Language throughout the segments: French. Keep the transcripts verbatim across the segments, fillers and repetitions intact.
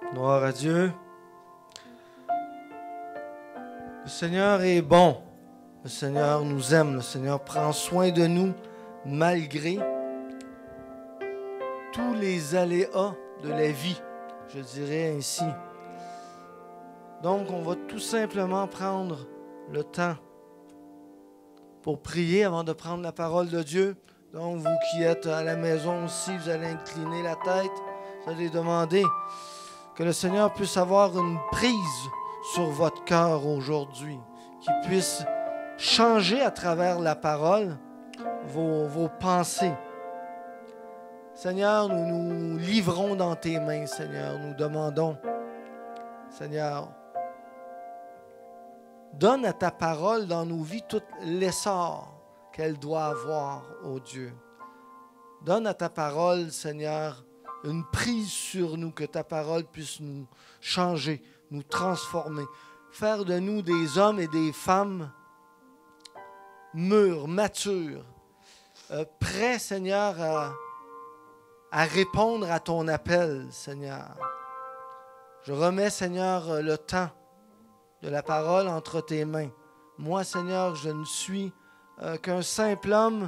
Gloire à Dieu. Le Seigneur est bon. Le Seigneur nous aime. Le Seigneur prend soin de nous malgré tous les aléas de la vie, je dirais ainsi. Donc, on va tout simplement prendre le temps pour prier avant de prendre la parole de Dieu. Donc, vous qui êtes à la maison aussi, vous allez incliner la tête, vous allez demander que le Seigneur puisse avoir une prise sur votre cœur aujourd'hui, qu'il puisse changer à travers la parole vos, vos pensées. Seigneur, nous nous livrons dans tes mains, Seigneur. Nous demandons, Seigneur, donne à ta parole dans nos vies tout l'essor qu'elle doit avoir, ô Dieu. Donne à ta parole, Seigneur, une prise sur nous, que ta parole puisse nous changer, nous transformer, faire de nous des hommes et des femmes mûrs, matures, euh, prêts, Seigneur, à, à répondre à ton appel, Seigneur. Je remets, Seigneur, le temps de la parole entre tes mains. Moi, Seigneur, je ne suis euh, qu'un simple homme,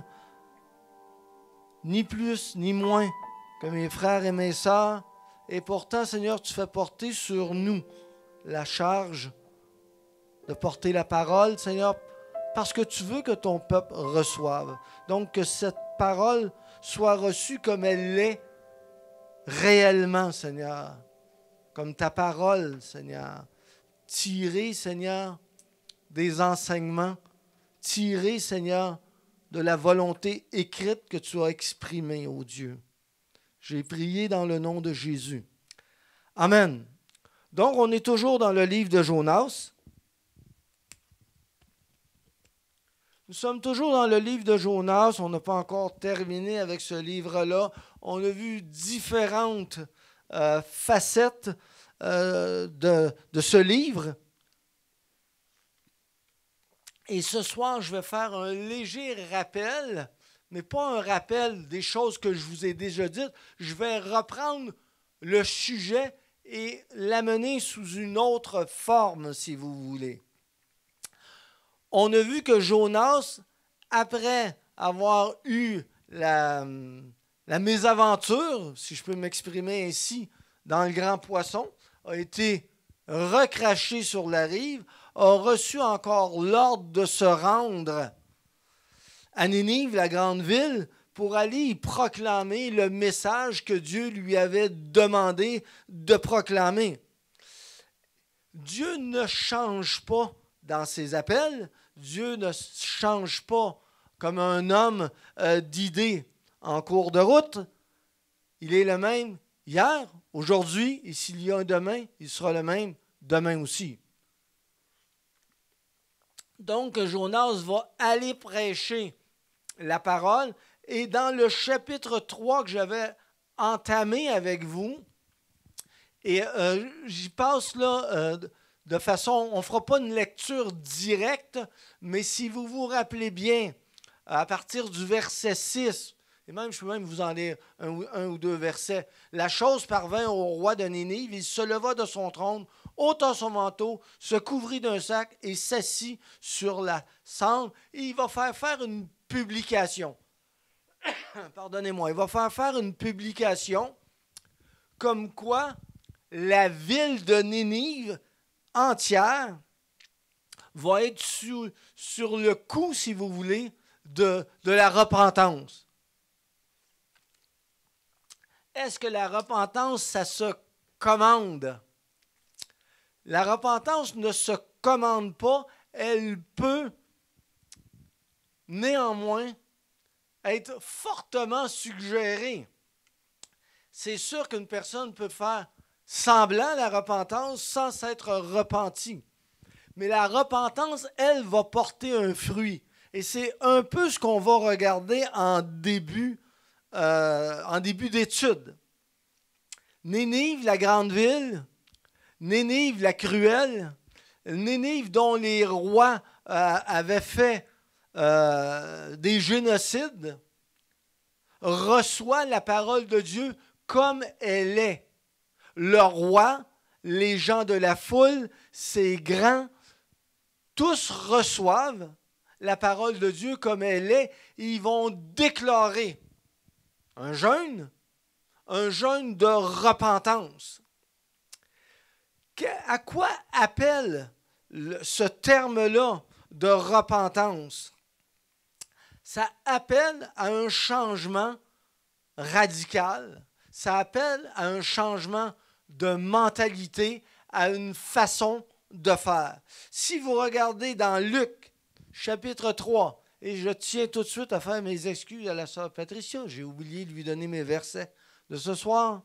ni plus ni moins que mes frères et mes sœurs. Et pourtant, Seigneur, tu fais porter sur nous la charge de porter la parole, Seigneur, parce que tu veux que ton peuple reçoive. Donc, que cette parole soit reçue comme elle l'est réellement, Seigneur. Comme ta parole, Seigneur. Tirée, Seigneur, des enseignements. Tirée, Seigneur, de la volonté écrite que tu as exprimée, ô Dieu. J'ai prié dans le nom de Jésus. Amen. Donc, on est toujours dans le livre de Jonas. Nous sommes toujours dans le livre de Jonas. On n'a pas encore terminé avec ce livre-là. On a vu différentes euh, facettes euh, de, de ce livre. Et ce soir, je vais faire un léger rappel, mais pas un rappel des choses que je vous ai déjà dites. Je vais reprendre le sujet et l'amener sous une autre forme, si vous voulez. On a vu que Jonas, après avoir eu la, la mésaventure, si je peux m'exprimer ainsi, dans le grand poisson, a été recraché sur la rive, a reçu encore l'ordre de se rendre à Ninive, la grande ville, pour aller y proclamer le message que Dieu lui avait demandé de proclamer. Dieu ne change pas dans ses appels. Dieu ne change pas comme un homme euh, d'idées en cours de route. Il est le même hier, aujourd'hui, et s'il y a un demain, il sera le même demain aussi. Donc, Jonas va aller prêcher la parole. Et dans le chapitre trois que j'avais entamé avec vous, et euh, j'y passe là euh, de façon, on ne fera pas une lecture directe, mais si vous vous rappelez bien, à partir du verset six, et même je peux même vous en lire un, un ou deux versets, la chose parvint au roi de Ninive, il se leva de son trône, ôta son manteau, se couvrit d'un sac et s'assit sur la cendre, et il va faire faire une publication. Pardonnez-moi, il va faire faire une publication comme quoi la ville de Ninive entière va être sur, sur le coup, si vous voulez, de, de la repentance. Est-ce que la repentance, ça se commande? La repentance ne se commande pas, elle peut néanmoins être fortement suggérée. C'est sûr qu'une personne peut faire semblant à la repentance sans s'être repentie. Mais la repentance, elle, va porter un fruit. Et c'est un peu ce qu'on va regarder en début, euh, en début d'étude. Ninive, la grande ville, Ninive, la cruelle, Ninive dont les rois euh, avaient fait euh, des génocides, reçoit la parole de Dieu comme elle est. Le roi les gens de la foule, c'est grand. Tous reçoivent la parole de Dieu comme elle est et ils vont déclarer un jeûne, un jeûne de repentance. À quoi appelle ce terme-là de repentance? Ça appelle à un changement radical, ça appelle à un changement de mentalité, à une façon de faire. Si vous regardez dans Luc, chapitre trois, et je tiens tout de suite à faire mes excuses à la sœur Patricia, j'ai oublié de lui donner mes versets de ce soir.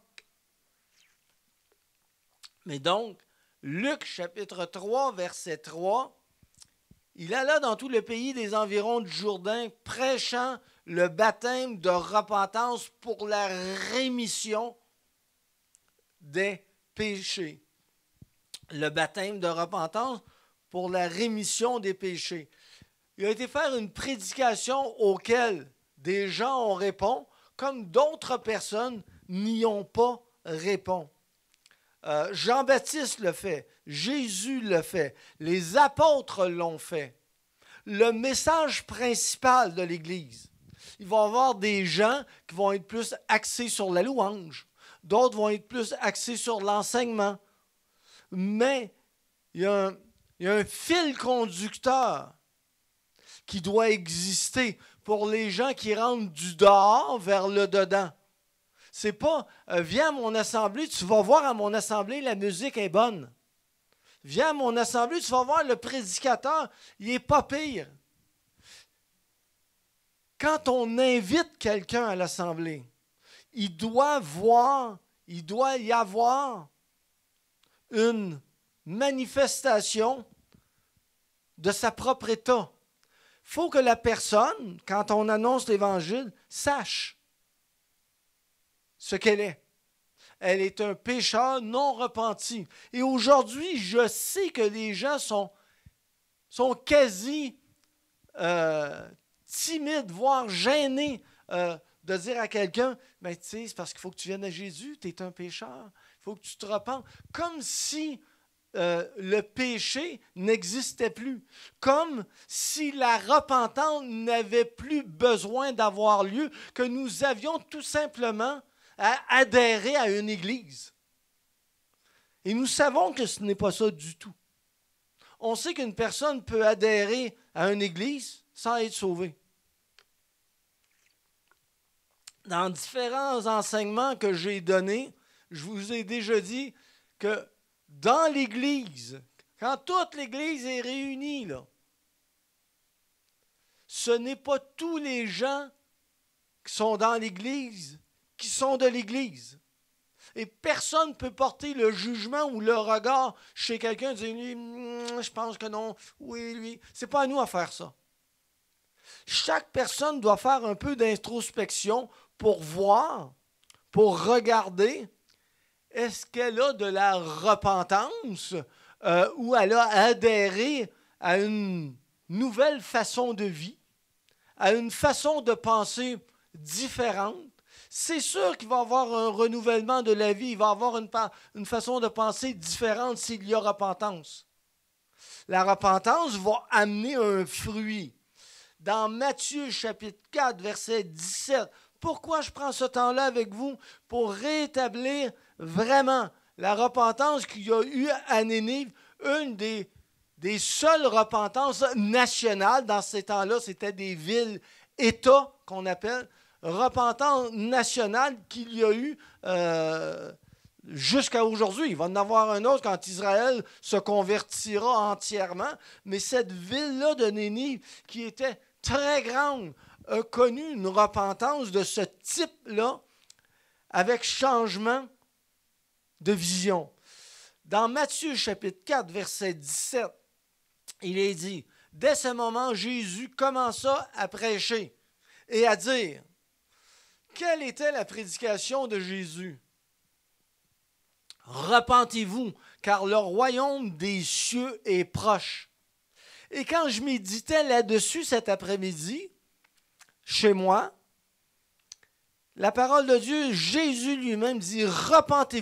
Mais donc, Luc, chapitre trois, verset trois, il alla dans tout le pays des environs du Jourdain, prêchant le baptême de repentance pour la rémission des péchés. Le baptême de repentance pour la rémission des péchés. Il a été faire une prédication auquel des gens ont répondu, comme d'autres personnes n'y ont pas répondu. Euh, Jean-Baptiste le fait, Jésus le fait, les apôtres l'ont fait. Le message principal de l'Église, il va y avoir des gens qui vont être plus axés sur la louange, d'autres vont être plus axés sur l'enseignement. Mais il y a un, il y a un fil conducteur qui doit exister pour les gens qui rentrent du dehors vers le dedans. C'est pas, euh, viens à mon assemblée, tu vas voir à mon assemblée, la musique est bonne. Viens à mon assemblée, tu vas voir le prédicateur, il n'est pas pire. Quand on invite quelqu'un à l'assemblée, il doit voir, il doit y avoir une manifestation de sa propre état. Il faut que la personne, quand on annonce l'Évangile, sache ce qu'elle est. Elle est un pécheur non repenti. Et aujourd'hui, je sais que les gens sont, sont quasi euh, timides, voire gênés euh, de dire à quelqu'un, ben, tu sais, c'est parce qu'il faut que tu viennes à Jésus, tu es un pécheur, il faut que tu te repentes. Comme si euh, le péché n'existait plus. Comme si la repentance n'avait plus besoin d'avoir lieu, que nous avions tout simplement à adhérer à une église. Et nous savons que ce n'est pas ça du tout. On sait qu'une personne peut adhérer à une église sans être sauvée. Dans différents enseignements que j'ai donnés, je vous ai déjà dit que dans l'église, quand toute l'église est réunie, là, ce n'est pas tous les gens qui sont dans l'église qui sont de l'Église. Et personne ne peut porter le jugement ou le regard chez quelqu'un et dire lui, mm, je pense que non, oui, lui. C'est pas à nous à faire ça. Chaque personne doit faire un peu d'introspection pour voir, pour regarder, est-ce qu'elle a de la repentance euh, ou elle a adhéré à une nouvelle façon de vie, à une façon de penser différente. C'est sûr qu'il va y avoir un renouvellement de la vie, il va y avoir une, une façon de penser différente s'il y a repentance. La repentance va amener un fruit. Dans Matthieu chapitre quatre, verset dix-sept, pourquoi je prends ce temps-là avec vous? Pour rétablir vraiment la repentance qu'il y a eu à Nénive, une des, des seules repentances nationales dans ces temps-là, c'était des villes-États qu'on appelle, repentance nationale qu'il y a eu euh, jusqu'à aujourd'hui. Il va y en avoir un autre quand Israël se convertira entièrement, mais cette ville-là de Nénive, qui était très grande, a connu une repentance de ce type-là, avec changement de vision. Dans Matthieu chapitre quatre, verset dix-sept, il est dit, « Dès ce moment, Jésus commença à prêcher et à dire, « Quelle était la prédication de Jésus? Repentez-vous, car le royaume des cieux est proche. » Et quand je méditais là-dessus cet après-midi, chez moi, la parole de Dieu, Jésus lui-même dit, « Repentez-vous,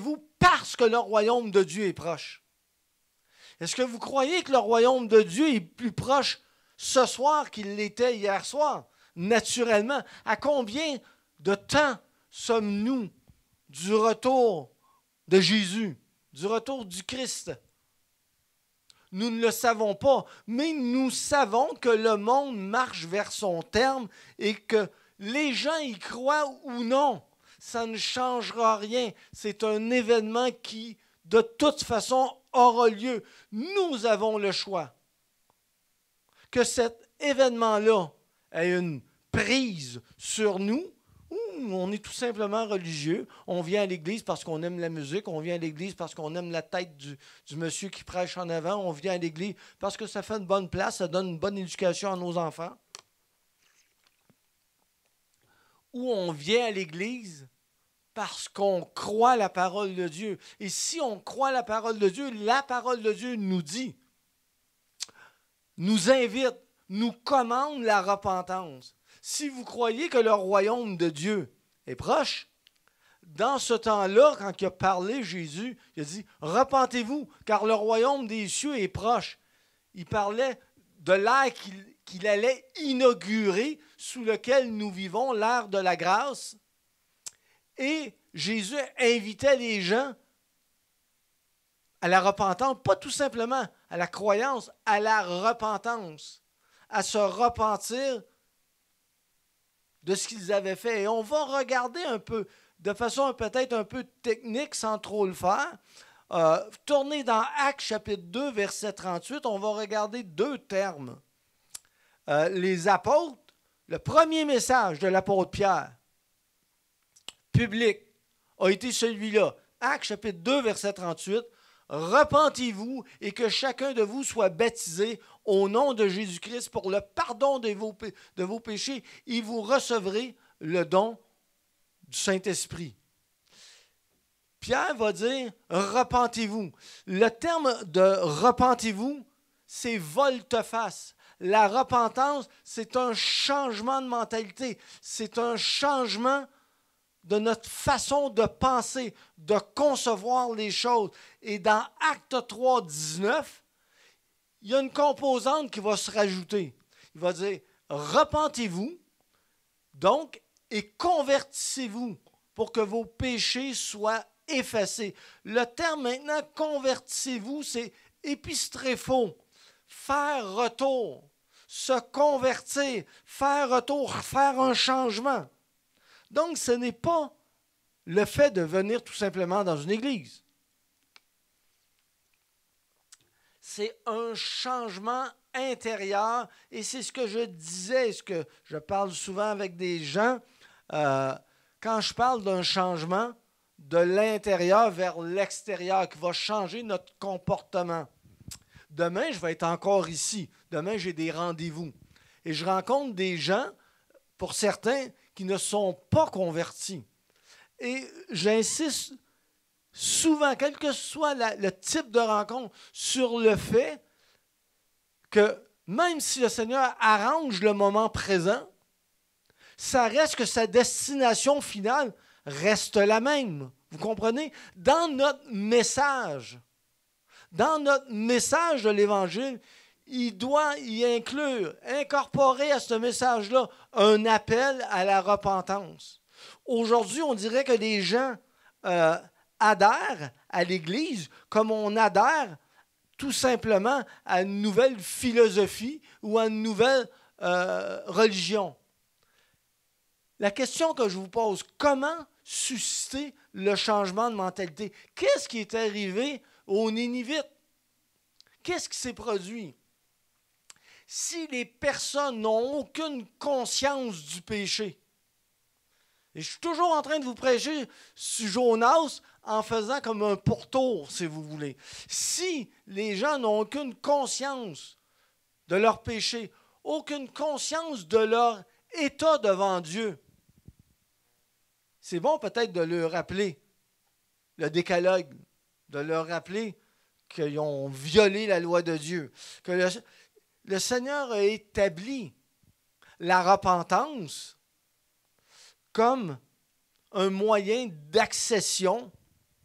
parce que le royaume de Dieu est proche. Est-ce que vous croyez que le royaume de Dieu est plus proche ce soir qu'il l'était hier soir? Naturellement. À combien de temps sommes-nous du retour de Jésus, du retour du Christ? Nous ne le savons pas, mais nous savons que le monde marche vers son terme et que les gens y croient ou non, ça ne changera rien. C'est un événement qui, de toute façon, aura lieu. Nous avons le choix. Que cet événement-là ait une prise sur nous, ou on est tout simplement religieux. On vient à l'église parce qu'on aime la musique, on vient à l'église parce qu'on aime la tête du, du monsieur qui prêche en avant, on vient à l'église parce que ça fait une bonne place, ça donne une bonne éducation à nos enfants. Ou on vient à l'église parce qu'on croit la parole de Dieu. Et si on croit la parole de Dieu, la parole de Dieu nous dit, nous invite, nous commande la repentance. Si vous croyez que le royaume de Dieu est proche, dans ce temps-là, quand il a parlé Jésus, il a dit « Repentez-vous, car le royaume des cieux est proche. » Il parlait de l'ère qu'il, qu'il allait inaugurer, sous lequel nous vivons, l'ère de la grâce. Et Jésus invitait les gens à la repentance, pas tout simplement à la croyance, à la repentance, à se repentir de ce qu'ils avaient fait. Et on va regarder un peu, de façon peut-être un peu technique, sans trop le faire. Euh, tournez dans Actes chapitre deux, verset trente-huit, on va regarder deux termes. Euh, les apôtres, le premier message de l'apôtre Pierre, public, a été celui-là. Actes chapitre deux, verset trente-huit. Repentez-vous et que chacun de vous soit baptisé au nom de Jésus-Christ pour le pardon de vos, de vos péchés et vous recevrez le don du Saint-Esprit. Pierre va dire « repentez-vous ». Le terme de « repentez-vous », c'est volte-face. La repentance, c'est un changement de mentalité, c'est un changement de notre façon de penser, de concevoir les choses. Et dans Acte trois, dix-neuf, il y a une composante qui va se rajouter. Il va dire « repentez-vous, donc, et convertissez-vous pour que vos péchés soient effacés. » Le terme maintenant « convertissez-vous », c'est « épistréphon », faire retour, se convertir, faire retour, faire un changement. Donc, ce n'est pas le fait de venir tout simplement dans une église. C'est un changement intérieur et c'est ce que je disais, ce que je parle souvent avec des gens. Euh, quand je parle d'un changement de l'intérieur vers l'extérieur qui va changer notre comportement. Demain, je vais être encore ici. Demain, j'ai des rendez-vous. Et je rencontre des gens, pour certains, qui ne sont pas convertis. Et j'insiste souvent, quel que soit la, le type de rencontre, sur le fait que même si le Seigneur arrange le moment présent, ça reste que sa destination finale reste la même. Vous comprenez? Dans notre message, dans notre message de l'Évangile, il doit y inclure, incorporer à ce message-là un appel à la repentance. Aujourd'hui, on dirait que les gens euh, adhèrent à l'Église comme on adhère tout simplement à une nouvelle philosophie ou à une nouvelle euh, religion. La question que je vous pose, comment susciter le changement de mentalité? Qu'est-ce qui est arrivé aux Ninivites? Qu'est-ce qui s'est produit? Si les personnes n'ont aucune conscience du péché, et je suis toujours en train de vous prêcher sur Jonas en faisant comme un pourtour, si vous voulez. Si les gens n'ont aucune conscience de leur péché, aucune conscience de leur état devant Dieu, c'est bon peut-être de leur rappeler le décalogue, de leur rappeler qu'ils ont violé la loi de Dieu, que le, le Seigneur a établi la repentance comme un moyen d'accession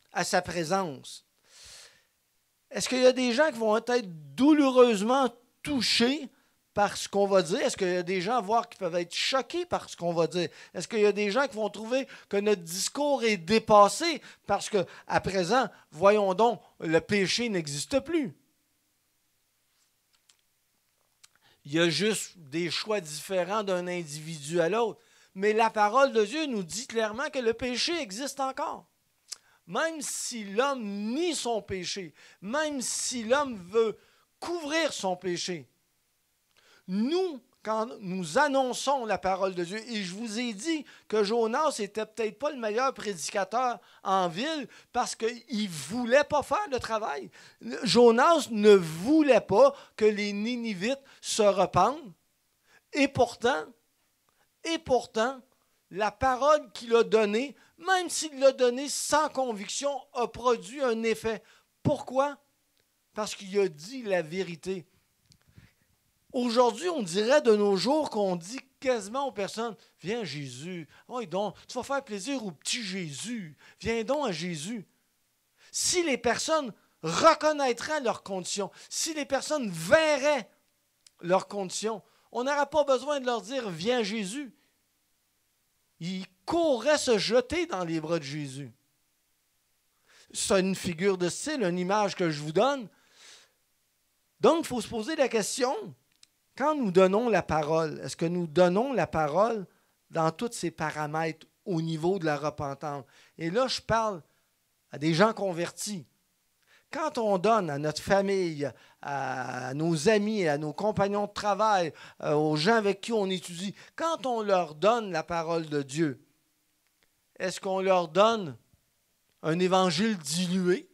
à sa présence. Est-ce qu'il y a des gens qui vont être douloureusement touchés par ce qu'on va dire? Est-ce qu'il y a des gens, voire, qui peuvent être choqués par ce qu'on va dire? Est-ce qu'il y a des gens qui vont trouver que notre discours est dépassé parce qu'à présent, voyons donc, le péché n'existe plus? Il y a juste des choix différents d'un individu à l'autre. Mais la parole de Dieu nous dit clairement que le péché existe encore. Même si l'homme nie son péché, même si l'homme veut couvrir son péché, nous, quand nous annonçons la parole de Dieu, et je vous ai dit que Jonas n'était peut-être pas le meilleur prédicateur en ville parce qu'il ne voulait pas faire le travail. Jonas ne voulait pas que les Ninivites se repentent. Et pourtant, et pourtant, la parole qu'il a donnée, même s'il l'a donnée sans conviction, a produit un effet. Pourquoi? Parce qu'il a dit la vérité. Aujourd'hui, on dirait de nos jours qu'on dit quasiment aux personnes, « Viens Jésus, oh, donc, tu vas faire plaisir au petit Jésus, viens donc à Jésus. » Si les personnes reconnaîtraient leurs conditions, si les personnes verraient leurs conditions, on n'aurait pas besoin de leur dire, « Viens Jésus. » Ils courraient se jeter dans les bras de Jésus. C'est une figure de style, une image que je vous donne. Donc, il faut se poser la question, quand nous donnons la parole, est-ce que nous donnons la parole dans tous ces paramètres au niveau de la repentance? Et là, je parle à des gens convertis. Quand on donne à notre famille, à nos amis, à nos compagnons de travail, aux gens avec qui on étudie, quand on leur donne la parole de Dieu, est-ce qu'on leur donne un évangile dilué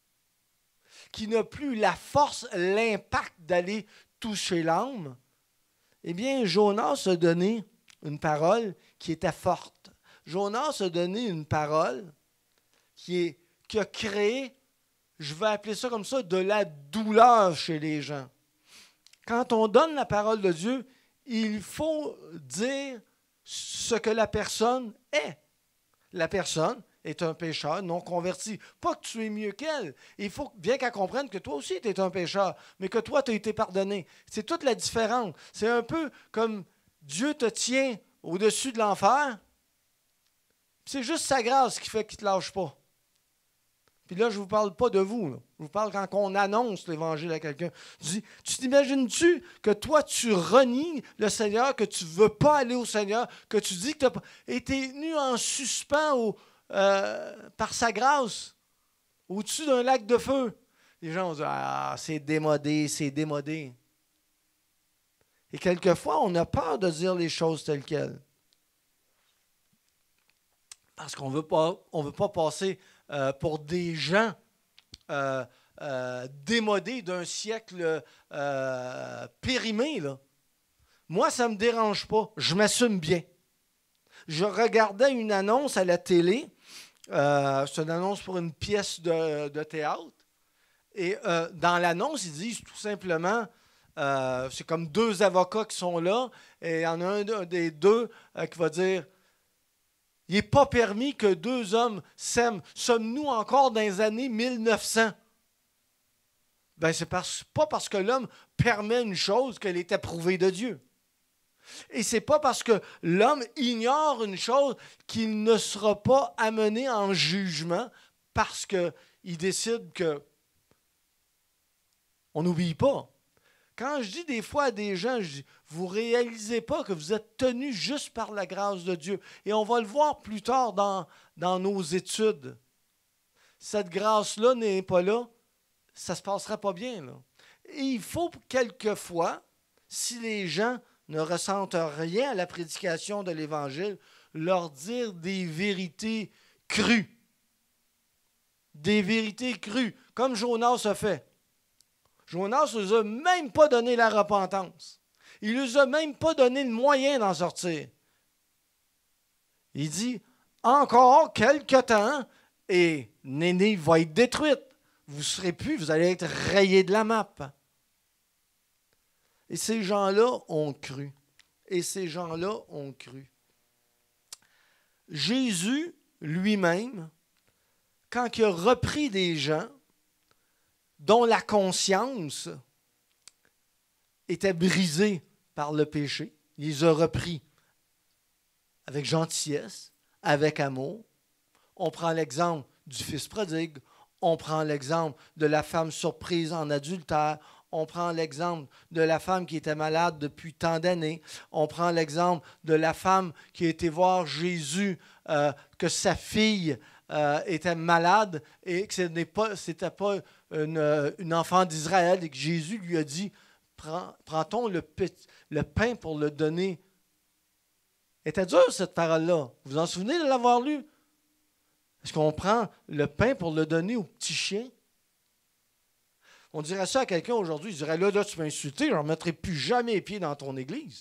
qui n'a plus la force, l'impact d'aller toucher l'âme? Eh bien, Jonas a donné une parole qui était forte. Jonas a donné une parole qui, est, qui a créé, je vais appeler ça comme ça, de la douleur chez les gens. Quand on donne la parole de Dieu, il faut dire ce que la personne est. La personne est un pécheur non converti. Pas que tu es mieux qu'elle. Il faut bien qu'elle comprenne que toi aussi, tu es un pécheur, mais que toi, tu as été pardonné. C'est toute la différence. C'est un peu comme Dieu te tient au-dessus de l'enfer. C'est juste sa grâce qui fait qu'il ne te lâche pas. Puis là, je ne vous parle pas de vous. Là. Je vous parle quand on annonce l'Évangile à quelqu'un. Je dis, tu t'imagines-tu que toi, tu renies le Seigneur, que tu ne veux pas aller au Seigneur, que tu dis que tu as été tenu en suspens au, euh, par sa grâce au-dessus d'un lac de feu? Les gens vont dire, ah, c'est démodé, c'est démodé. Et quelquefois, on a peur de dire les choses telles quelles. Parce qu'on veut pas, on veut pas passer euh, pour des gens euh, euh, démodés d'un siècle euh, périmé. Là. Moi, ça ne me dérange pas. Je m'assume bien. Je regardais une annonce à la télé. Euh, c'est une annonce pour une pièce de, de théâtre. Et euh, dans l'annonce, ils disent tout simplement, euh, c'est comme deux avocats qui sont là, et il y en a un des deux euh, qui va dire, il n'est pas permis que deux hommes s'aiment. Sommes-nous encore dans les années mille neuf cents? Ben, c'est parce, pas parce que l'homme permet une chose qu'elle est approuvée de Dieu. Et c'est pas parce que l'homme ignore une chose qu'il ne sera pas amené en jugement parce qu'il décide que on n'oublie pas. Quand je dis des fois à des gens, je dis, vous ne réalisez pas que vous êtes tenus juste par la grâce de Dieu. Et on va le voir plus tard dans, dans nos études. Cette grâce-là n'est pas là, ça ne se passera pas bien. Là. Et il faut quelquefois, si les gens ne ressentent rien à la prédication de l'Évangile, leur dire des vérités crues. Des vérités crues, comme Jonas a fait. Jonas ne nous a même pas donné la repentance. Il ne nous a même pas donné le moyen d'en sortir. Il dit, encore quelque temps, et Néné va être détruite. Vous ne serez plus, vous allez être rayés de la map. Et ces gens-là ont cru. Et ces gens-là ont cru. Jésus lui-même quand il a repris des gens dont la conscience était brisée par le péché, il les a repris avec gentillesse, avec amour. On prend l'exemple du fils prodigue, on prend l'exemple de la femme surprise en adultère, on prend l'exemple de la femme qui était malade depuis tant d'années, on prend l'exemple de la femme qui a été voir Jésus, euh, que sa fille euh, était malade et que ce n'était pas, c'était pas une, une enfant d'Israël et que Jésus lui a dit, Prends, prend-on le, le pain pour le donner? Était dur cette parole-là. Vous vous en souvenez de l'avoir lu? Est-ce qu'on prend le pain pour le donner aux petits chiens? On dirait ça à quelqu'un aujourd'hui, il dirait, là, là, tu m'as insulté, je ne remettrai plus jamais les pieds dans ton église.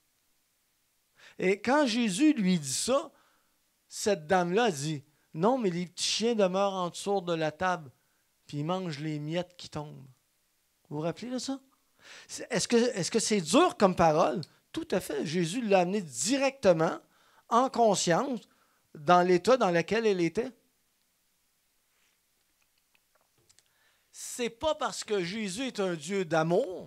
Et quand Jésus lui dit ça, cette dame-là dit, non, mais les petits chiens demeurent en dessous de la table, puis ils mangent les miettes qui tombent. Vous vous rappelez de ça? Est-ce que, est-ce que c'est dur comme parole? Tout à fait. Jésus l'a amené directement, en conscience, dans l'état dans lequel elle était. C'est pas parce que Jésus est un Dieu d'amour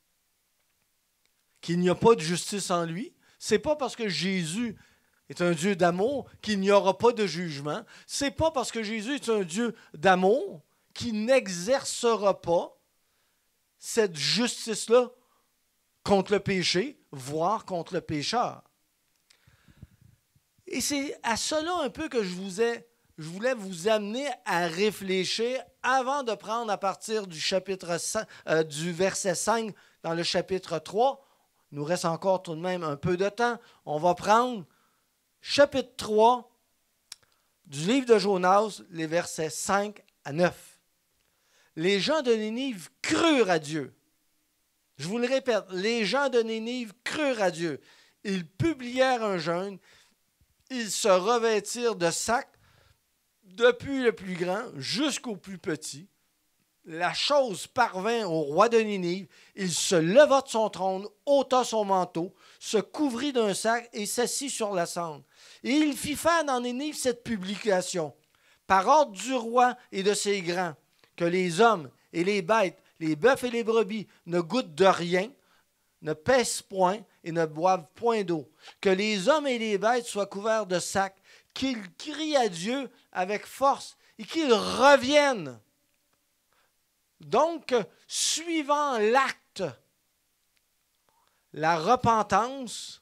qu'il n'y a pas de justice en lui. C'est pas parce que Jésus est un Dieu d'amour qu'il n'y aura pas de jugement. C'est pas parce que Jésus est un Dieu d'amour qu'il n'exercera pas cette justice-là contre le péché, voire contre le pécheur. Et c'est à cela un peu que je, vous ai, je voulais vous amener à réfléchir avant de prendre à partir du, chapitre cinq, euh, du verset cinq dans le chapitre trois. Il nous reste encore tout de même un peu de temps. On va prendre chapitre trois du livre de Jonas, les versets cinq à neuf. Les gens de Ninive crurent à Dieu. Je vous le répète, les gens de Ninive crurent à Dieu. Ils publièrent un jeûne, ils se revêtirent de sacs, depuis le plus grand jusqu'au plus petit. La chose parvint au roi de Ninive. Il se leva de son trône, ôta son manteau, se couvrit d'un sac et s'assit sur la cendre. Et il fit faire dans Ninive cette publication, par ordre du roi et de ses grands, que les hommes et les bêtes, les bœufs et les brebis ne goûtent de rien, ne pèsent point et ne boivent point d'eau. Que les hommes et les bêtes soient couverts de sacs, qu'ils crient à Dieu avec force et qu'ils reviennent. Donc, suivant l'acte, la repentance,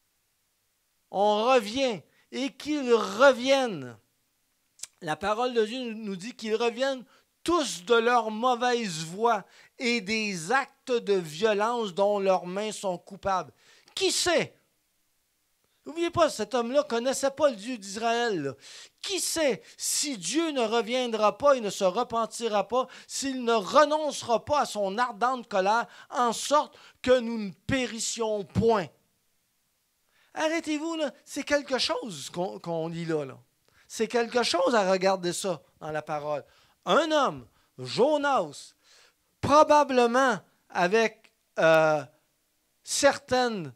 on revient et qu'ils reviennent. La parole de Dieu nous dit qu'ils reviennent tous de leur mauvaise voie et des actes de violence dont leurs mains sont coupables. Qui sait? N'oubliez pas, cet homme-là ne connaissait pas le Dieu d'Israël. Qui sait si Dieu ne reviendra pas et ne se repentira pas, s'il ne renoncera pas à son ardente colère, en sorte que nous ne périssions point. Arrêtez-vous, là, c'est quelque chose qu'on, qu'on lit là, là. C'est quelque chose à regarder ça dans la parole. Un homme, Jonas, probablement avec euh, certaines,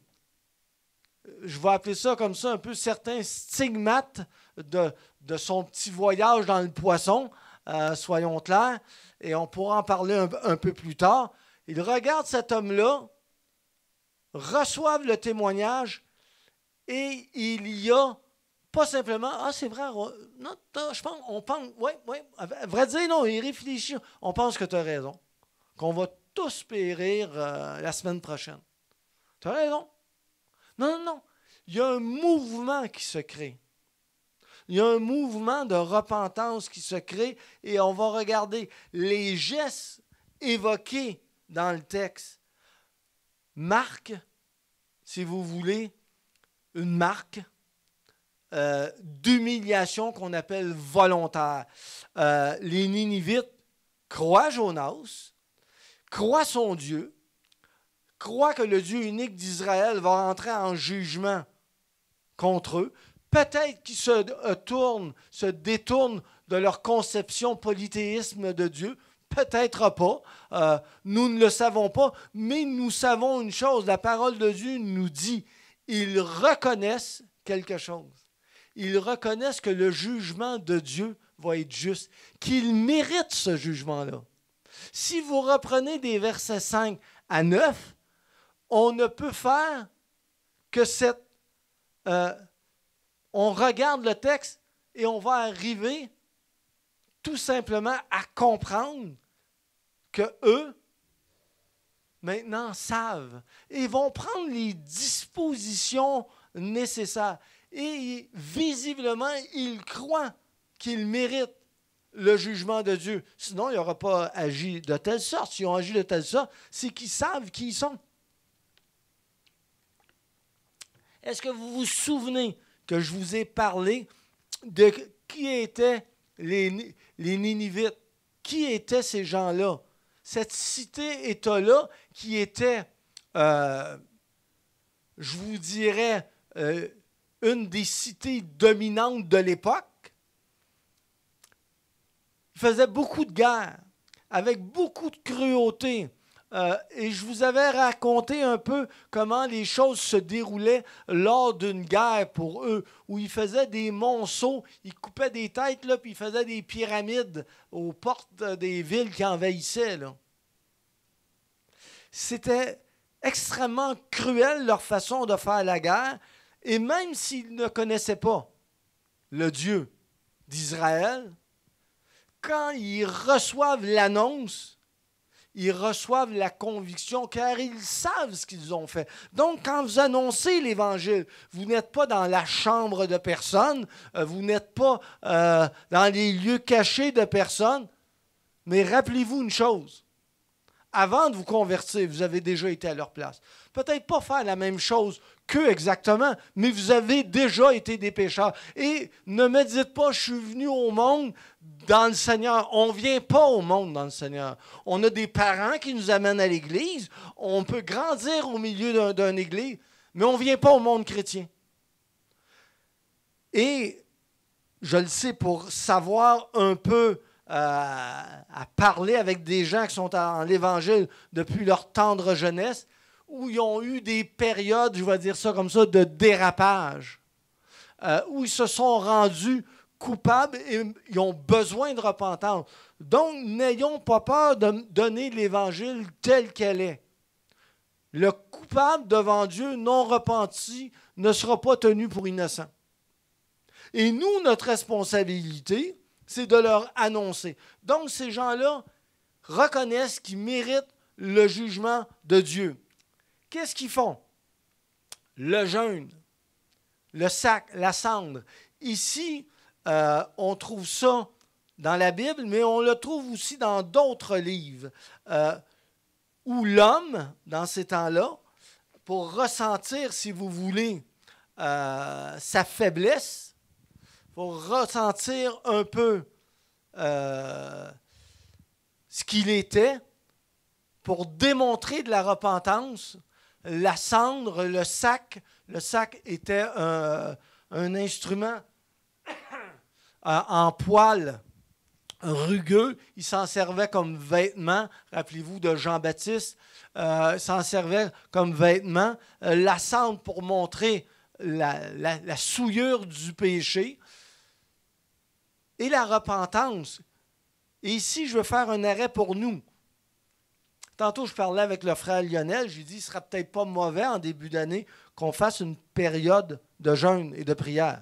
je vais appeler ça comme ça, un peu certains stigmates de, de son petit voyage dans le poisson, euh, soyons clairs, et on pourra en parler un, un peu plus tard. Il regarde cet homme-là, reçoivent le témoignage, et il y a pas simplement, ah c'est vrai, on, non, je pense, on pense, oui, oui, à vrai dire, non, il réfléchit, on pense que tu as raison, qu'on va tous périr euh, la semaine prochaine. Tu as raison. Non, non, non, il y a un mouvement qui se crée. Il y a un mouvement de repentance qui se crée et on va regarder les gestes évoqués dans le texte. Marque, si vous voulez, une marque euh, d'humiliation qu'on appelle volontaire. Euh, les Ninivites croient Jonas, croient son Dieu, croient que le Dieu unique d'Israël va entrer en jugement contre eux. Peut-être qu'ils se tournent, se détournent de leur conception polythéisme de Dieu. Peut-être pas. Euh, nous ne le savons pas. Mais nous savons une chose. La parole de Dieu nous dit, ils reconnaissent quelque chose. Ils reconnaissent que le jugement de Dieu va être juste, qu'il mérite ce jugement-là. Si vous reprenez des versets cinq à neuf, on ne peut faire que cette... Euh, on regarde le texte et on va arriver tout simplement à comprendre que eux, maintenant, savent et vont prendre les dispositions nécessaires. Et visiblement, ils croient qu'ils méritent le jugement de Dieu. Sinon, ils n'auraient pas agi de telle sorte. S'ils ont agi de telle sorte, c'est qu'ils savent qui ils sont. Est-ce que vous vous souvenez que je vous ai parlé de qui étaient les, les Ninivites? Qui étaient ces gens-là? Cette cité-État-là qui était, euh, je vous dirais, euh, une des cités dominantes de l'époque. Il faisait beaucoup de guerres, avec beaucoup de cruauté. Euh, et je vous avais raconté un peu comment les choses se déroulaient lors d'une guerre pour eux, où ils faisaient des monceaux, ils coupaient des têtes, là, puis ils faisaient des pyramides aux portes des villes qui envahissaient, là. C'était extrêmement cruel leur façon de faire la guerre, et même s'ils ne connaissaient pas le Dieu d'Israël, quand ils reçoivent l'annonce, ils reçoivent la conviction car ils savent ce qu'ils ont fait. Donc, quand vous annoncez l'Évangile, vous n'êtes pas dans la chambre de personne, vous n'êtes pas euh, dans les lieux cachés de personne, mais rappelez-vous une chose. Avant de vous convertir, vous avez déjà été à leur place. Peut-être pas faire la même chose qu'eux exactement, mais vous avez déjà été des pécheurs. Et ne me dites pas, je suis venu au monde dans le Seigneur. On ne vient pas au monde dans le Seigneur. On a des parents qui nous amènent à l'Église. On peut grandir au milieu d'un, d'une Église, mais on ne vient pas au monde chrétien. Et je le sais, pour savoir un peu à, à parler avec des gens qui sont en l'Évangile depuis leur tendre jeunesse, où ils ont eu des périodes, je vais dire ça comme ça, de dérapage, euh, où ils se sont rendus coupables et ils ont besoin de repentance. Donc, n'ayons pas peur de donner l'Évangile tel qu'elle est. Le coupable devant Dieu non repenti ne sera pas tenu pour innocent. Et nous, notre responsabilité, c'est de leur annoncer. Donc, ces gens-là reconnaissent qu'ils méritent le jugement de Dieu. Qu'est-ce qu'ils font? Le jeûne, le sac, la cendre. Ici, euh, on trouve ça dans la Bible, mais on le trouve aussi dans d'autres livres, euh, où l'homme, dans ces temps-là, pour ressentir, si vous voulez, euh, sa faiblesse, pour ressentir un peu euh, ce qu'il était, pour démontrer de la repentance, la cendre, le sac, le sac était un, un instrument en poil rugueux. Il s'en servait comme vêtement. Rappelez-vous de Jean-Baptiste. Euh, il s'en servait comme vêtement. Euh, la cendre pour montrer la, la, la souillure du péché. Et la repentance. Et ici, je veux faire un arrêt pour nous. Tantôt, je parlais avec le frère Lionel. Je lui ai dit, il ne sera peut-être pas mauvais en début d'année qu'on fasse une période de jeûne et de prière.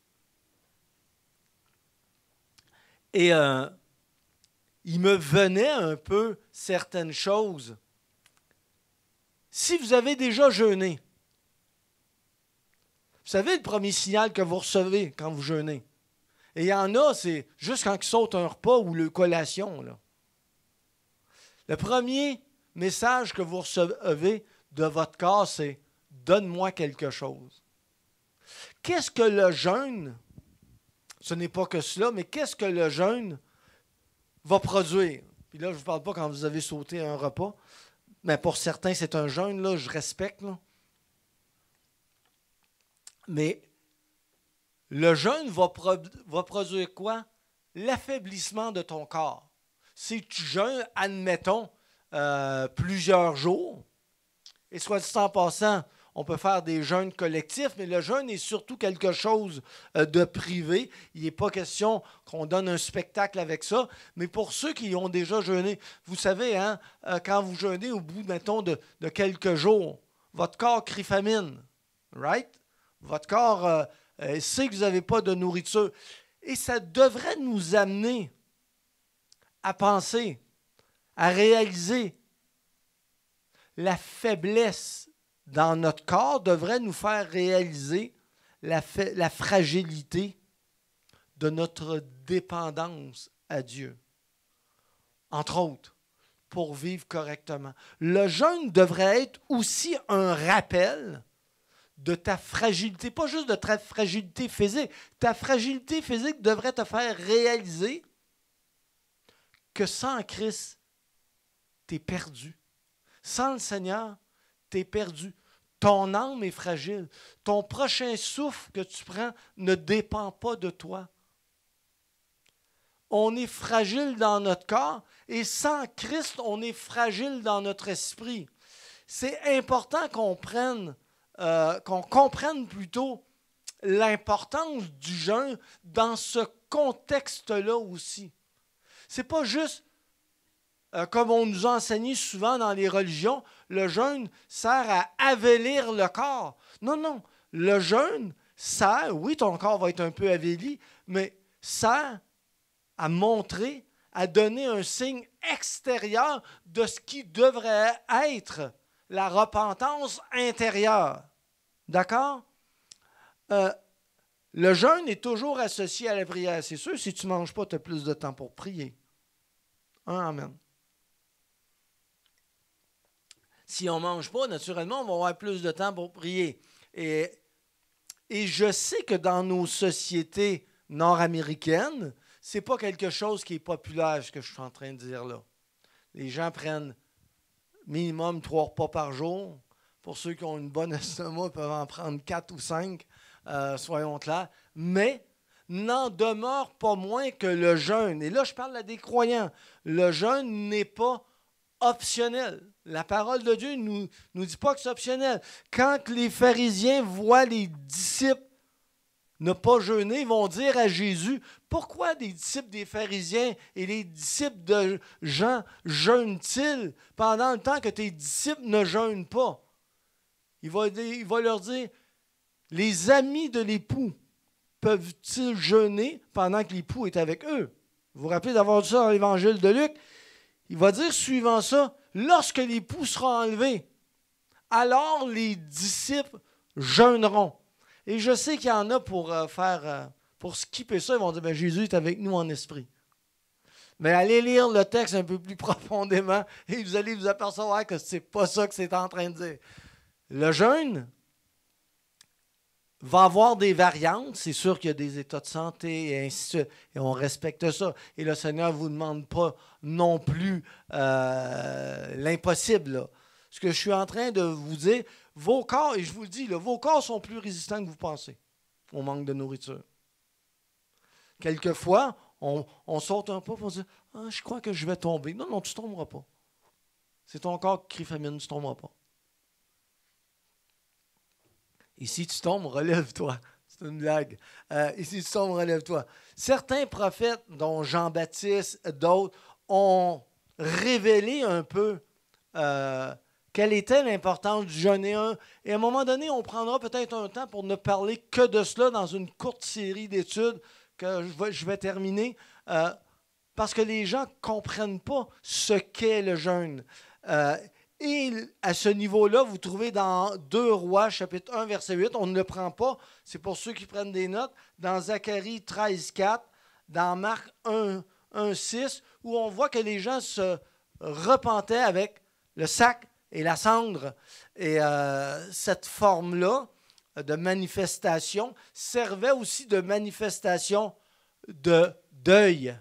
Et euh, il me venait un peu certaines choses. Si vous avez déjà jeûné, vous savez le premier signal que vous recevez quand vous jeûnez. Et il y en a, c'est juste quand il saute un repas ou le collation, là. Le premier message que vous recevez de votre corps, c'est « Donne-moi quelque chose ». Qu'est-ce que le jeûne? Ce n'est pas que cela, mais qu'est-ce que le jeûne va produire? Puis là, je ne vous parle pas quand vous avez sauté un repas, mais pour certains, c'est un jeûne, là, je respecte. Là. Mais le jeûne va, pro- va produire quoi? L'affaiblissement de ton corps. Si tu jeûnes, admettons, euh, plusieurs jours, et soit dit en passant, on peut faire des jeûnes collectifs, mais le jeûne est surtout quelque chose euh, de privé. Il n'est pas question qu'on donne un spectacle avec ça. Mais pour ceux qui ont déjà jeûné, vous savez, hein, euh, quand vous jeûnez au bout, mettons, de, de quelques jours, votre corps crie famine. Right? Votre corps euh, euh, sait que vous n'avez pas de nourriture. Et ça devrait nous amener à penser, à réaliser la faiblesse dans notre corps, devrait nous faire réaliser la, fa- la fragilité de notre dépendance à Dieu. Entre autres, pour vivre correctement. Le jeûne devrait être aussi un rappel de ta fragilité, pas juste de ta fragilité physique. Ta fragilité physique devrait te faire réaliser que sans Christ, tu es perdu. Sans le Seigneur, tu es perdu. Ton âme est fragile. Ton prochain souffle que tu prends ne dépend pas de toi. On est fragile dans notre corps et sans Christ, on est fragile dans notre esprit. C'est important qu'on prenne Euh, qu'on comprenne plutôt l'importance du jeûne dans ce contexte-là aussi. C'est pas juste, euh, comme on nous a enseigné souvent dans les religions, le jeûne sert à avélir le corps. Non, non. Le jeûne sert, oui, ton corps va être un peu avéli, mais sert à montrer, à donner un signe extérieur de ce qui devrait être la repentance intérieure. D'accord? Euh, le jeûne est toujours associé à la prière. C'est sûr, si tu ne manges pas, tu as plus de temps pour prier. Hein, amen. Si on ne mange pas, naturellement, on va avoir plus de temps pour prier. Et, et je sais que dans nos sociétés nord-américaines, ce n'est pas quelque chose qui est populaire, ce que je suis en train de dire là. Les gens prennent minimum trois repas par jour. Pour ceux qui ont une bonne estomac, ils peuvent en prendre quatre ou cinq, euh, soyons clairs. Mais n'en demeure pas moins que le jeûne, et là je parle à des croyants, le jeûne n'est pas optionnel. La parole de Dieu ne nous, nous dit pas que c'est optionnel. Quand les pharisiens voient les disciples ne pas jeûner, ils vont dire à Jésus, pourquoi les disciples des pharisiens et les disciples de Jean jeûnent-ils pendant le temps que tes disciples ne jeûnent pas? Il va, il va leur dire, les amis de l'époux peuvent-ils jeûner pendant que l'époux est avec eux? Vous vous rappelez d'avoir dit ça dans l'évangile de Luc? Il va dire, suivant ça, lorsque l'époux sera enlevé, alors les disciples jeûneront. Et je sais qu'il y en a pour euh, faire, euh, pour skipper ça, ils vont dire, ben, Jésus est avec nous en esprit. Mais allez lire le texte un peu plus profondément et vous allez vous apercevoir que ce n'est pas ça que c'est en train de dire. Le jeûne va avoir des variantes. C'est sûr qu'il y a des états de santé et ainsi de suite. Et on respecte ça. Et le Seigneur ne vous demande pas non plus euh, l'impossible, là. Ce que je suis en train de vous dire, vos corps, et je vous le dis, là, vos corps sont plus résistants que vous pensez au manque de nourriture. Quelquefois, on, on saute un peu pour se dire « Ah, je crois que je vais tomber. » Non, non, tu ne tomberas pas. C'est ton corps qui crie famine, tu ne tomberas pas. Et si tu tombes, relève-toi. C'est une blague. Euh, et si tu tombes, relève-toi. Certains prophètes, dont Jean-Baptiste, d'autres, ont révélé un peu euh, quelle était l'importance du jeûne. Et, un, et à un moment donné, on prendra peut-être un temps pour ne parler que de cela dans une courte série d'études que je vais, je vais terminer, euh, parce que les gens ne comprennent pas ce qu'est le jeûne. Euh, Et à ce niveau-là, vous trouvez dans deux Rois, chapitre un, verset huit, on ne le prend pas, c'est pour ceux qui prennent des notes, dans Zacharie treize, quatre, dans Marc un, six, où on voit que les gens se repentaient avec le sac et la cendre. Et euh, cette forme-là de manifestation servait aussi de manifestation de deuil.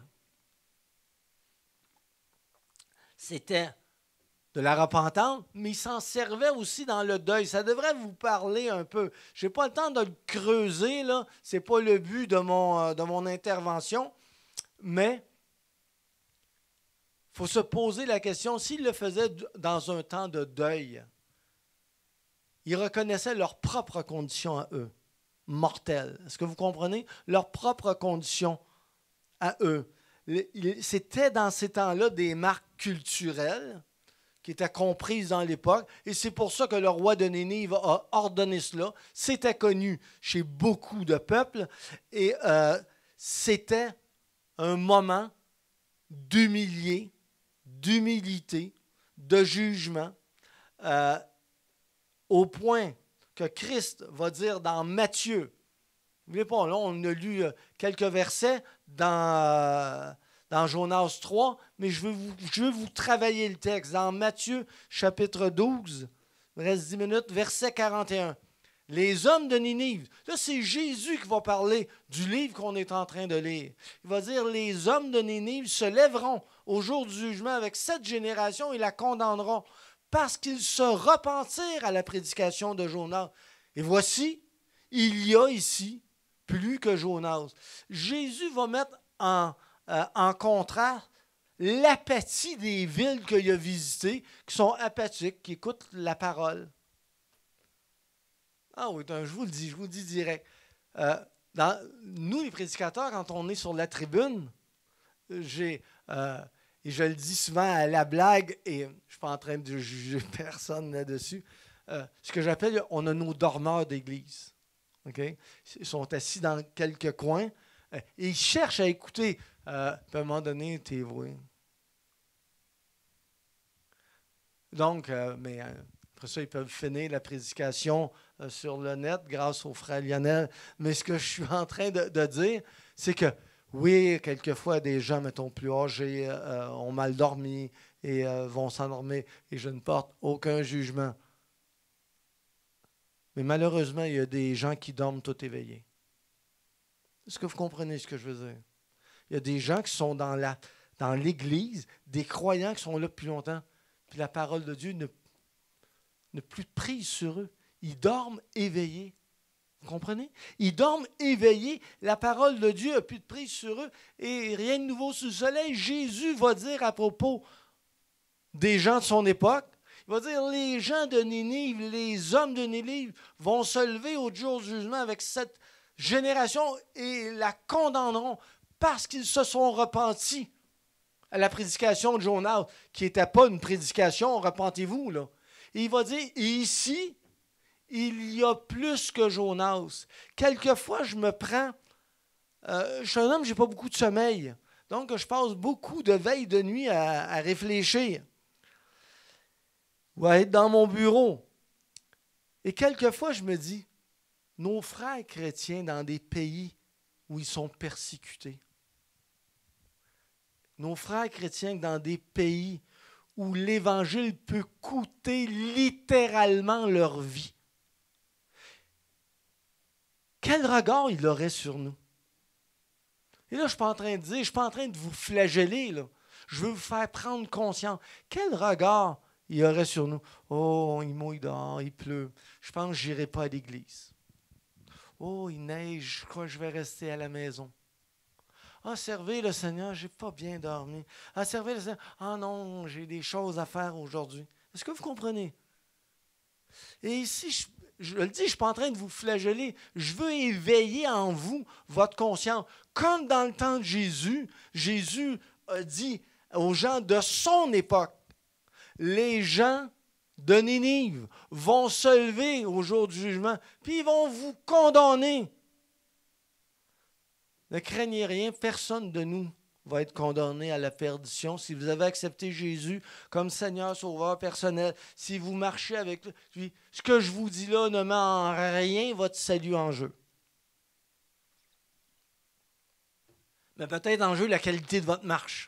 C'était de la repentance, mais il s'en servait aussi dans le deuil. Ça devrait vous parler un peu. Je n'ai pas le temps de le creuser, là. Ce n'est pas le but de mon, de mon intervention, mais il faut se poser la question, s'il le faisait dans un temps de deuil, Ils reconnaissaient leurs propres conditions à eux, mortelles. Est-ce que vous comprenez? Leurs propres conditions à eux. C'était dans ces temps-là des marques culturelles qui étaient comprises dans l'époque, et c'est pour ça que le roi de Nénive a ordonné cela. C'était connu chez beaucoup de peuples, et euh, c'était un moment d'humilier, d'humilité, de jugement, euh, au point que Christ va dire dans Matthieu, n'oubliez pas, là on a lu quelques versets dans, euh, dans Jonas trois, mais je veux, vous, je veux vous travailler le texte. Dans Matthieu chapitre douze, il me reste dix minutes, verset quarante et un. Les hommes de Ninive, là c'est Jésus qui va parler du livre qu'on est en train de lire. Il va dire, les hommes de Ninive se lèveront au jour du jugement avec cette génération et la condamneront parce qu'ils se repentirent à la prédication de Jonas. Et voici, il y a ici plus que Jonas. Jésus va mettre en, euh, en contraste l'apathie des villes qu'il a visitées, qui sont apathiques, qui écoutent la parole. Ah oui, je vous le dis, je vous le dis direct. Euh, dans, nous, les prédicateurs, quand on est sur la tribune, j'ai, euh, et je le dis souvent à la blague, et je ne suis pas en train de juger personne là-dessus, euh, ce que j'appelle, on a nos dormeurs d'église. Okay? Ils sont assis dans quelques coins, euh, et ils cherchent à écouter. Euh, à un moment donné, t'es voué. Donc, euh, mais... Euh, Après ça, ils peuvent finir la prédication euh, sur le net grâce au frère Lionel. Mais ce que je suis en train de, de dire, c'est que oui, quelquefois, des gens, mettons, plus âgés, euh, ont mal dormi et euh, vont s'endormir et je ne porte aucun jugement. Mais malheureusement, il y a des gens qui dorment tout éveillés. Est-ce que vous comprenez ce que je veux dire? Il y a des gens qui sont dans, la, dans l'Église, des croyants qui sont là depuis longtemps, puis la parole de Dieu ne n'a plus de prise sur eux. Ils dorment éveillés. Vous comprenez? Ils dorment éveillés. La parole de Dieu n'a plus de prise sur eux. Et rien de nouveau sous le soleil. Jésus va dire à propos des gens de son époque, il va dire, les gens de Ninive, les hommes de Ninive vont se lever au jour du jugement avec cette génération et la condamneront parce qu'ils se sont repentis à la prédication de Jonas, qui n'était pas une prédication, repentez-vous, là. Et il va dire, ici, il y a plus que Jonas. Quelquefois, je me prends, euh, je suis un homme, je n'ai pas beaucoup de sommeil. Donc, je passe beaucoup de veille de nuit à, à réfléchir. Ou à être dans mon bureau. Et quelquefois, je me dis, nos frères chrétiens dans des pays où ils sont persécutés. Nos frères chrétiens dans des pays où l'Évangile peut coûter littéralement leur vie. Quel regard il aurait sur nous? Et là, je ne suis pas en train de dire, je ne suis pas en train de vous flageller, là. Je veux vous faire prendre conscience. Quel regard il aurait sur nous? Oh, il mouille dehors, il pleut. Je pense que je n'irai pas à l'église. Oh, il neige, je crois que je vais rester à la maison. Ah, servez le Seigneur, je n'ai pas bien dormi. Ah, servez le Seigneur, ah non, j'ai des choses à faire aujourd'hui. Est-ce que vous comprenez? Et ici, je, je le dis, je ne suis pas en train de vous flageller. Je veux éveiller en vous votre conscience. Comme dans le temps de Jésus, Jésus a dit aux gens de son époque, les gens de Ninive vont se lever au jour du jugement, puis ils vont vous condamner. Ne craignez rien, personne de nous va être condamné à la perdition. Si vous avez accepté Jésus comme Seigneur, Sauveur personnel, si vous marchez avec lui, ce que je vous dis là ne met en rien votre salut en jeu. Mais peut-être en jeu la qualité de votre marche.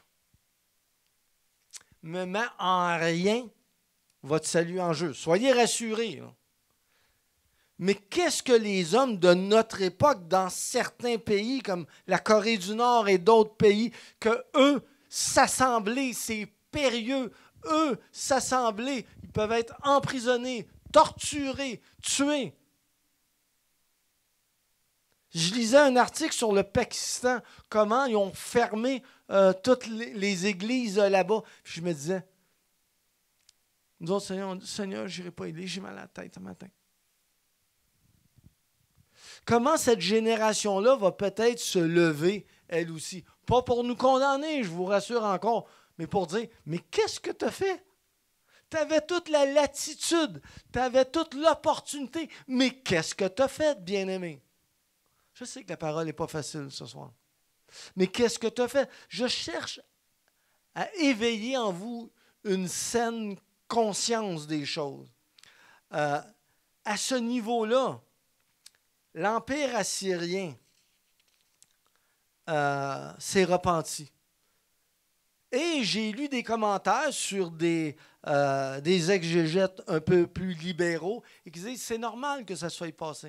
Ne met en rien votre salut en jeu. Soyez rassurés. Là. Mais qu'est-ce que les hommes de notre époque, dans certains pays comme la Corée du Nord et d'autres pays, que eux, s'assembler, c'est périlleux. Eux, s'assembler, ils peuvent être emprisonnés, torturés, tués. Je lisais un article sur le Pakistan, comment ils ont fermé euh, toutes les, les églises euh, là-bas. Puis je me disais, nous autres, Seigneur, Seigneur je n'irai pas y aller, j'ai mal à la tête ce matin. comment cette génération-là va peut-être se lever, elle aussi. Pas pour nous condamner, je vous rassure encore, mais pour dire, mais qu'est-ce que tu as fait? Tu avais toute la latitude, tu avais toute l'opportunité, mais qu'est-ce que tu as fait, bien-aimé? Je sais que la parole n'est pas facile ce soir, mais qu'est-ce que tu as fait? Je cherche à éveiller en vous une saine conscience des choses. Euh, à ce niveau-là, l'Empire assyrien euh, s'est repenti. Et j'ai lu des commentaires sur des, euh, des exégètes un peu plus libéraux et qui disent c'est normal que ça soit passé.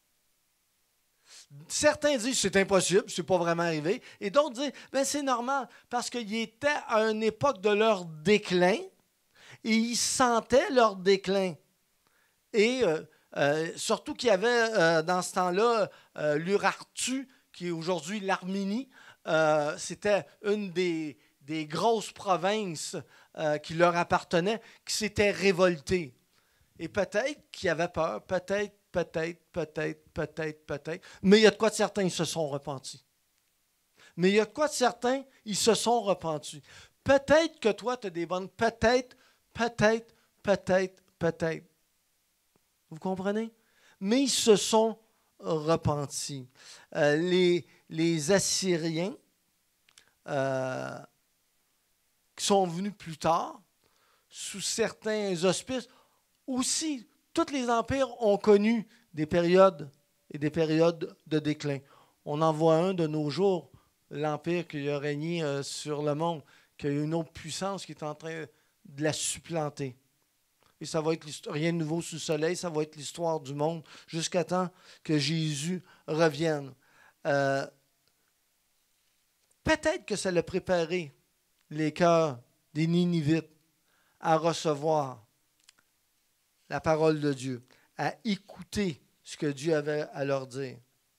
Certains disent c'est impossible, c'est pas vraiment arrivé. Et d'autres disent ben, c'est normal parce qu'ils étaient à une époque de leur déclin et ils sentaient leur déclin. Et euh, euh, surtout qu'il y avait euh, dans ce temps-là euh, l'Urartu, qui est aujourd'hui l'Arménie. Euh, c'était une des, des grosses provinces euh, qui leur appartenaient, qui s'était révoltée. Et peut-être qu'ils avaient peur, peut-être, peut-être, peut-être, peut-être, peut-être. Mais il y a de quoi de certains, ils se sont repentis. Mais il y a de quoi de certains, ils se sont repentis. Peut-être que toi, tu as des bonnes... Peut-être, peut-être, peut-être, peut-être. Vous comprenez? Mais ils se sont repentis. Euh, les, les Assyriens euh, qui sont venus plus tard, sous certains auspices, aussi, tous les empires ont connu des périodes et des périodes de déclin. On en voit un de nos jours, l'empire qui a régné euh, sur le monde, qui a une autre puissance qui est en train de la supplanter. Et ça va être rien de nouveau sous le soleil, ça va être l'histoire du monde jusqu'à temps que Jésus revienne. Euh, peut-être que ça l'a préparé, les cœurs des Ninivites, à recevoir la parole de Dieu, à écouter ce que Dieu avait à leur dire.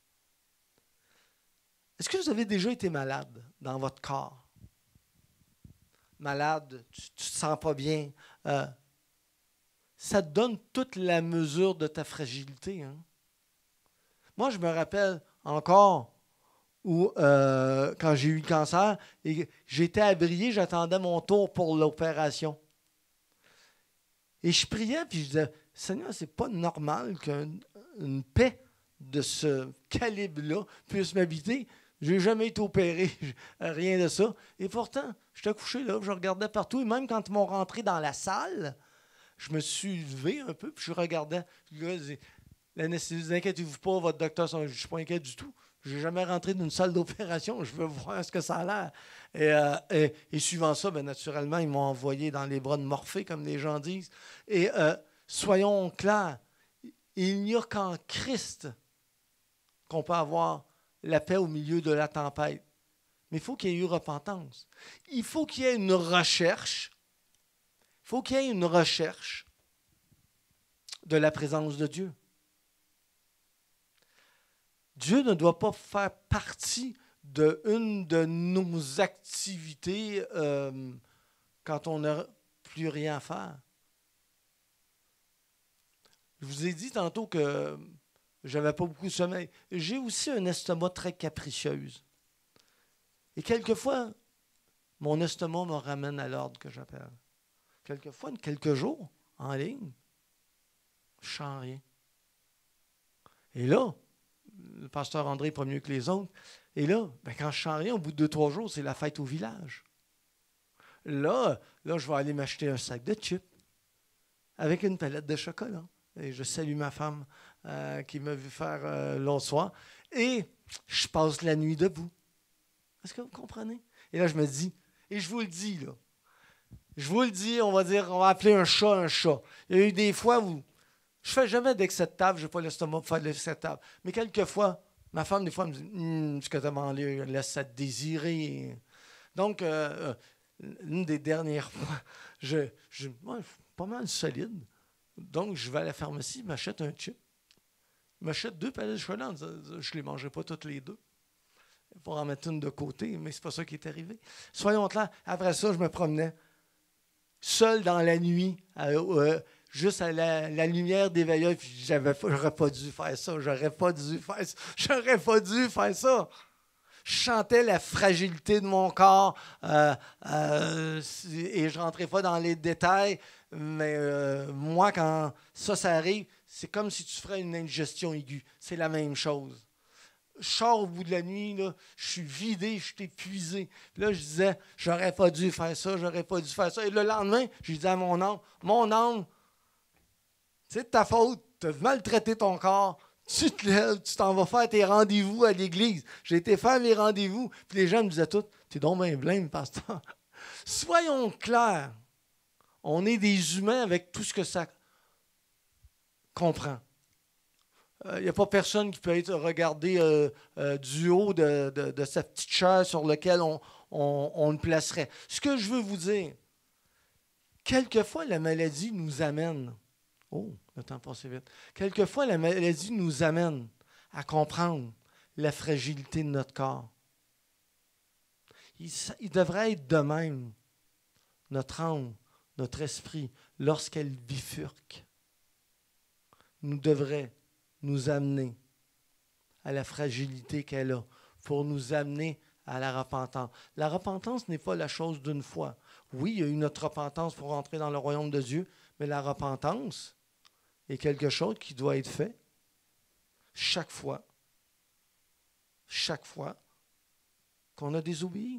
Est-ce que vous avez déjà été malade dans votre corps? Malade, tu ne te sens pas bien. Euh, ça te donne toute la mesure de ta fragilité. Hein? Moi, je me rappelle encore où, euh, quand j'ai eu le cancer, et j'étais à Briey, j'attendais mon tour pour l'opération. Et je priais, puis je disais, Seigneur, c'est pas normal qu'une paix de ce calibre-là puisse m'habiter. Je n'ai jamais été opéré, rien de ça. Et pourtant, j'étais couché là, je regardais partout. Et même quand ils m'ont rentré dans la salle, je me suis levé un peu, puis je regardais. L'anesthésie, inquiétez-vous pas, votre docteur, je ne suis pas inquiet du tout. Je n'ai jamais rentré dans une salle d'opération, je veux voir ce que ça a l'air. Et, euh, et, et suivant ça, bien, naturellement, ils m'ont envoyé dans les bras de Morphée, comme les gens disent. Et euh, soyons clairs, il n'y a qu'en Christ qu'on peut avoir la paix au milieu de la tempête. Mais il faut qu'il y ait eu repentance. Il faut qu'il y ait une recherche. Il faut qu'il y ait une recherche de la présence de Dieu. Dieu ne doit pas faire partie d'une de nos activités euh, quand on n'a plus rien à faire. Je vous ai dit tantôt que je n'avais pas beaucoup de sommeil. J'ai aussi un estomac très capricieuse. Et quelquefois, mon estomac me ramène à l'ordre que j'appelle. Quelquefois, quelques jours, en ligne, je ne sens rien. Et là, le pasteur André n'est pas mieux que les autres. Et là, ben quand je ne sens rien, au bout de deux, trois jours, c'est la fête au village. Là, là, je vais aller m'acheter un sac de chips avec une palette de chocolat. Et je salue ma femme euh, qui m'a vu faire euh, l'autre soir. Et je passe la nuit debout. Est-ce que vous comprenez? Et là, je me dis, et je vous le dis, là, je vous le dis, on va dire, on va appeler un chat un chat. Il y a eu des fois où je ne fais jamais d'excès de table, je n'ai pas l'estomac pour faire de l'excès de table. Mais quelquefois, ma femme, des fois, me dit hm, ce que tu as mangé, laisse ça te désirer. Donc, euh, une des dernières fois, je, je, moi, je suis pas mal solide. Donc, je vais à la pharmacie, je m'achète un chip. Je m'achète deux palettes de chocolat. Je ne les mangerai pas toutes les deux. Pour en mettre une de côté, mais ce n'est pas ça qui est arrivé. Soyons clairs, après ça, je me promenais seul dans la nuit. Euh, euh, juste à la, la lumière des veilleurs, puis j'avais pas, j'aurais pas dû faire ça, j'aurais pas dû faire ça, j'aurais pas dû faire ça. Je chantais la fragilité de mon corps euh, euh, et je ne rentrais pas dans les détails, mais euh, moi, quand ça, ça arrive, c'est comme si tu ferais une indigestion aiguë. C'est la même chose. Je sors au bout de la nuit, là, je suis vidé, je suis épuisé. Puis là, je disais, j'aurais pas dû faire ça, j'aurais pas dû faire ça. Et le lendemain, je disais à mon âme, mon âme, c'est de ta faute, tu as maltraité ton corps, tu te lèves, tu t'en vas faire tes rendez-vous à l'église. J'ai été faire mes rendez-vous, puis les gens me disaient tout, t'es donc bien blême, pasteur. Soyons clairs, on est des humains avec tout ce que ça comprend. Il euh, n'y a pas personne qui peut être regardé euh, euh, du haut de, de, de sa petite chair sur laquelle on, on, on le placerait. Ce que je veux vous dire, quelquefois la maladie nous amène, oh, le temps passe vite, quelquefois la maladie nous amène à comprendre la fragilité de notre corps. Il, il devrait être de même, notre âme, notre esprit, lorsqu'elle bifurque, nous devrait nous amener à la fragilité qu'elle a, pour nous amener à la repentance. La repentance n'est pas la chose d'une fois. Oui, il y a eu notre repentance pour entrer dans le royaume de Dieu, mais la repentance est quelque chose qui doit être fait chaque fois, chaque fois qu'on a désobéi.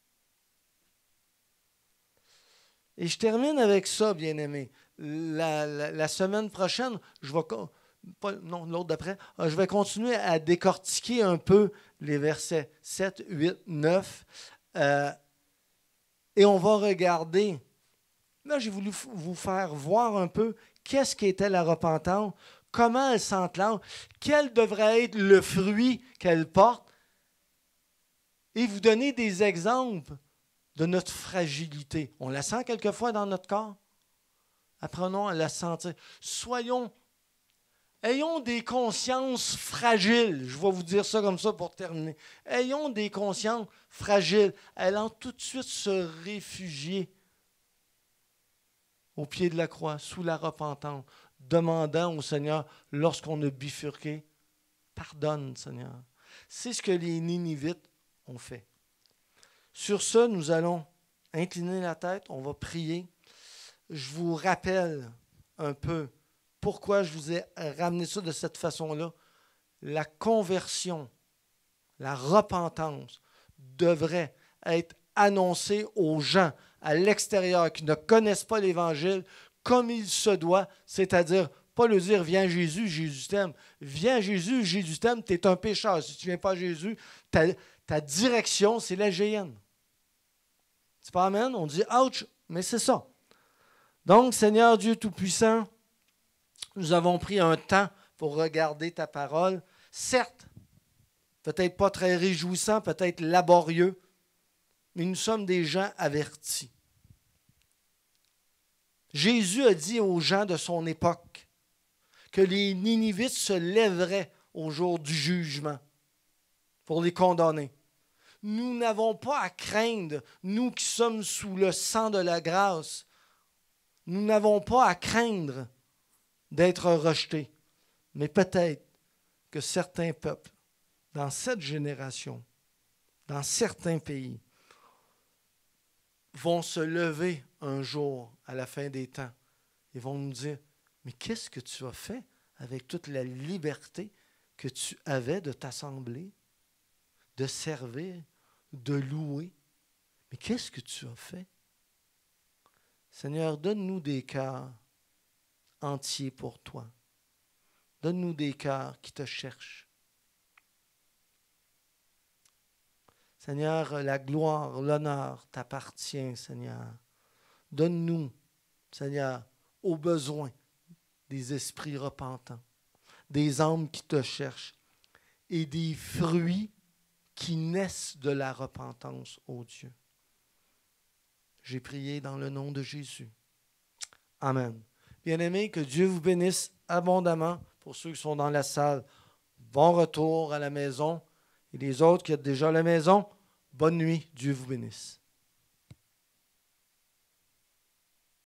Et je termine avec ça, bien-aimés. La, la, la semaine prochaine, je vais... Pas, non, l'autre d'après. Je vais continuer à décortiquer un peu les versets sept, huit, neuf. Euh, et on va regarder. Là, j'ai voulu f- vous faire voir un peu qu'est-ce qu'était la repentance, comment elle s'enclenche, quel devrait être le fruit qu'elle porte, et vous donner des exemples de notre fragilité. On la sent quelquefois dans notre corps. Apprenons à la sentir. Soyons Ayons des consciences fragiles. Je vais vous dire ça comme ça pour terminer. Ayons des consciences fragiles, allant tout de suite se réfugier au pied de la croix, sous la repentance, demandant au Seigneur, lorsqu'on a bifurqué, pardonne, Seigneur. C'est ce que les Ninivites ont fait. Sur ce, nous allons incliner la tête, on va prier. Je vous rappelle un peu pourquoi je vous ai ramené ça de cette façon-là. La conversion, la repentance devrait être annoncée aux gens à l'extérieur qui ne connaissent pas l'Évangile comme il se doit, c'est-à-dire pas le dire « Viens Jésus, Jésus t'aime ». « Viens Jésus, Jésus t'aime », tu es un pécheur. Si tu ne viens pas à Jésus, ta, ta direction, c'est la géhenne. C'est pas amen? On dit « ouch », mais c'est ça. Donc, Seigneur Dieu Tout-Puissant, nous avons pris un temps pour regarder ta parole. Certes, peut-être pas très réjouissant, peut-être laborieux, mais nous sommes des gens avertis. Jésus a dit aux gens de son époque que les Ninivites se lèveraient au jour du jugement pour les condamner. Nous n'avons pas à craindre, nous qui sommes sous le sang de la grâce, nous n'avons pas à craindre d'être rejetés. Mais peut-être que certains peuples, dans cette génération, dans certains pays, vont se lever un jour à la fin des temps et vont nous dire, mais qu'est-ce que tu as fait avec toute la liberté que tu avais de t'assembler, de servir, de louer? Mais qu'est-ce que tu as fait? Seigneur, donne-nous des cœurs entiers pour toi. Donne-nous des cœurs qui te cherchent. Seigneur, la gloire, l'honneur t'appartient, Seigneur. Donne-nous, Seigneur, aux besoins des esprits repentants, des âmes qui te cherchent et des fruits qui naissent de la repentance, ô Dieu. J'ai prié dans le nom de Jésus. Amen. Bien-aimés, que Dieu vous bénisse abondamment. Pour ceux qui sont dans la salle, bon retour à la maison. Et les autres qui êtes déjà à la maison, bonne nuit. Dieu vous bénisse.